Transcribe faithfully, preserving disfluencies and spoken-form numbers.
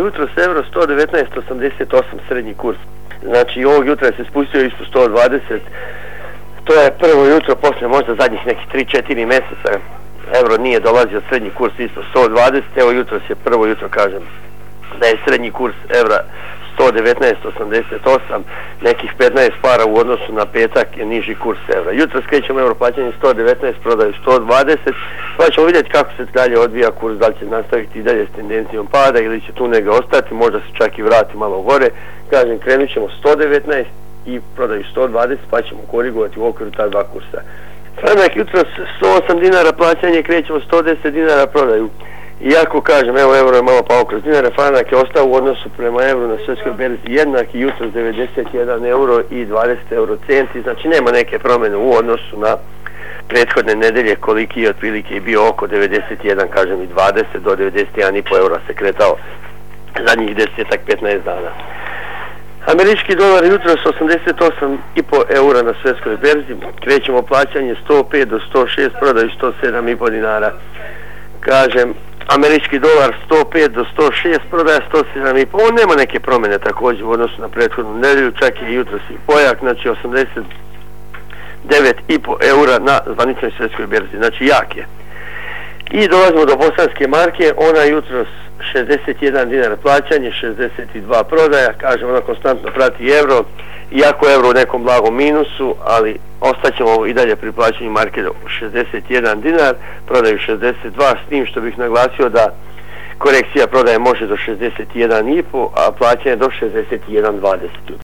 jutro s euro sto devetnaest osamdeset osam srednji kurs. Znači ovog jutra se spustio isto sto dvadeset. To je prvo jutro posle možda zadnjih nekih tri četiri mjeseca. Euro nije dolazio srednji kurs isto sto dvadeset. Evo jutro je prvo jutro, kažem, da je srednji kurs evra sto devetnaest osamdeset osam, nekih petnaest para u odnosu na petak je niži kurs evra. Jutro skrećemo euro plaćanje sto devetnaest, prodaju sto dvadeset, pa ćemo vidjeti kako se dalje odvija kurs, da li će nastaviti i dalje s tendencijom pada ili će tu negdje ostati, možda se čak i vrati malo gore. Kažem, krenut ćemo sto devetnaest i prodaju sto dvadeset, pa ćemo korigovati u okviru ta dva kursa. Franak jutro sto osam dinara plaćanje, krećemo sto deset dinara, prodaju. Iako kažem, evo euro je malo pao kroz dinare, franak je ostao u odnosu prema euru na svjetskoj berzi jednak i jutro devedeset jedan euro i dvadeset euro centi, znači nema neke promjene u odnosu na prethodne nedelje, koliki je otprilike bio oko devedeset jedan, kažem, i dvadeset do devedeset jedan i po eura se kretao zadnjih deset petnaest dana. Američki dolar jutro s osamdeset osam i po eura na svjetskoj berzi, krećemo plaćanje sto pet do sto šest, prodaju sto sedam i po dinara. Kažem, američki dolar sto pet do sto šest, prodaja sto sedam i po. On nema neke promjene također u odnosu na prethodnu nedelju, čak je jutro si pojak, znači osamdeset devet i po eura na zvaničnoj svjetskoj berzi, znači jak je. I dolazimo do bosanske marke, ona jutro šezdeset jedan dinar plaćanje, šezdeset dva prodaja, kažem, ona konstantno prati euro, iako euro u nekom blagom minusu, ali ostaćemo i dalje pri plaćanju marke do šezdeset jedan dinar, prodaju šezdeset dva, s tim što bih naglasio da korekcija prodaje može do šezdeset jedan i po, a plaćanje do šezdeset jedan dvadeset.